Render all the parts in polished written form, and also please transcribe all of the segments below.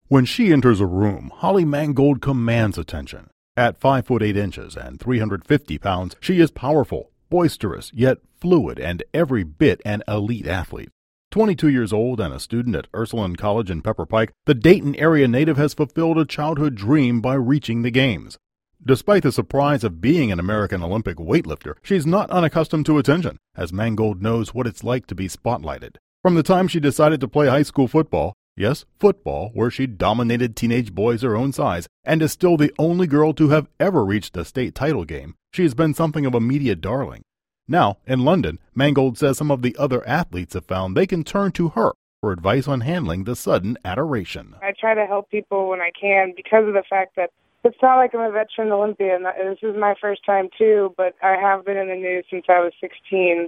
When she enters a room, Holly Mangold commands attention. At 5 foot 8 inches and 350 pounds, she is powerful, boisterous, yet fluid and every bit an elite athlete. 22 years old and a student at Ursuline College in Pepper Pike, the Dayton area native has fulfilled a childhood dream by reaching the games. Despite the surprise of being an American Olympic weightlifter, she's not unaccustomed to attention, as Mangold knows what it's like to be spotlighted. From the time she decided to play high school football, yes, football, where she dominated teenage boys her own size, and is still the only girl to have ever reached a state title game, she has been something of a media darling. Now, in London, Mangold says some of the other athletes have found they can turn to her for advice on handling the sudden adoration. I try to help people when I can because of the fact that it's not like I'm a veteran Olympian. This is my first time, too, but I have been in the news since I was 16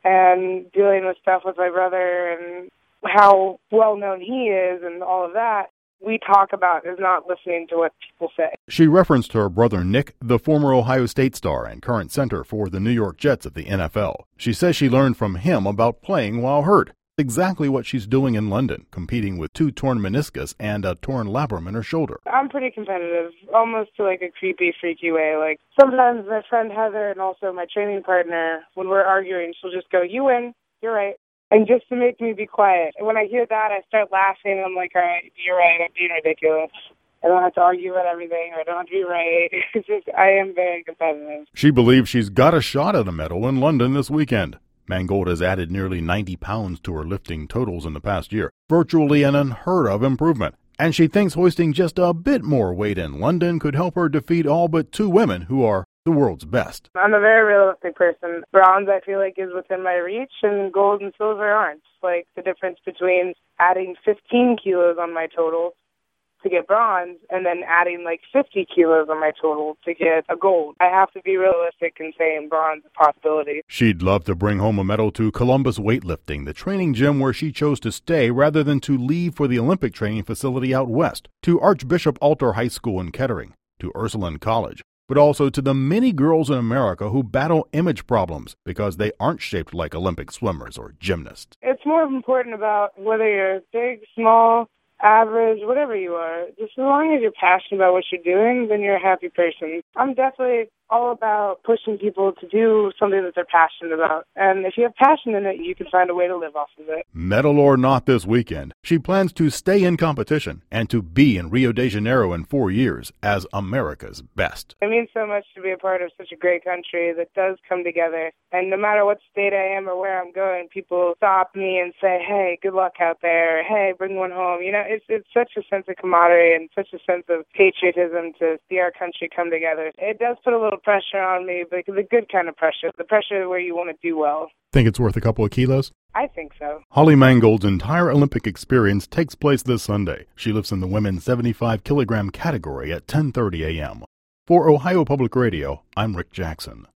and dealing with stuff with my brother and how well-known he is and all of that. We talk about is not listening to what people say. She referenced her brother Nick, the former Ohio State star and current center for the New York Jets of the NFL. She says she learned from him about playing while hurt. Exactly what she's doing in London, competing with 2 torn meniscus and a torn labrum in her shoulder. I'm pretty competitive, almost to like a creepy, freaky way. Like sometimes my friend Heather and also my training partner, when we're arguing, she'll just go, "You win, you're right." And just to make me be quiet. And when I hear that, I start laughing. I'm like, all right, you're right, I'm being ridiculous. I don't have to argue about everything, or I don't have to be right. It's just, I am very competitive. She believes she's got a shot at a medal in London this weekend. Mangold has added nearly 90 pounds to her lifting totals in the past year, virtually an unheard-of improvement. And she thinks hoisting just a bit more weight in London could help her defeat all but 2 women who are the world's best. I'm a very realistic person. Bronze, I feel like, is within my reach, and gold and silver aren't. Like the difference between adding 15 kilos on my total to get bronze and then adding like 50 kilos on my total to get a gold. I have to be realistic and saying bronze is a possibility. She'd love to bring home a medal to Columbus Weightlifting, the training gym where she chose to stay rather than to leave for the Olympic training facility out west, to Archbishop Alter High School in Kettering, to Ursuline College, but also to the many girls in America who battle image problems because they aren't shaped like Olympic swimmers or gymnasts. It's more important about whether you're big, small, average, whatever you are. Just as long as you're passionate about what you're doing, then you're a happy person. I'm definitely all about pushing people to do something that they're passionate about. And if you have passion in it, you can find a way to live off of it. Medal or not this weekend, she plans to stay in competition and to be in Rio de Janeiro in 4 years as America's best. It means so much to be a part of such a great country that does come together. And no matter what state I am or where I'm going, people stop me and say, "Hey, good luck out there. Hey, bring one home." You know, it's such a sense of camaraderie and such a sense of patriotism to see our country come together. It does put a little pressure on me, but the good kind of pressure, the pressure where you want to do well. Think it's worth a couple of kilos? I think so. Holly Mangold's entire Olympic experience takes place this Sunday. She lifts in the women's 75-kilogram category at 10:30 a.m. For Ohio Public Radio, I'm Rick Jackson.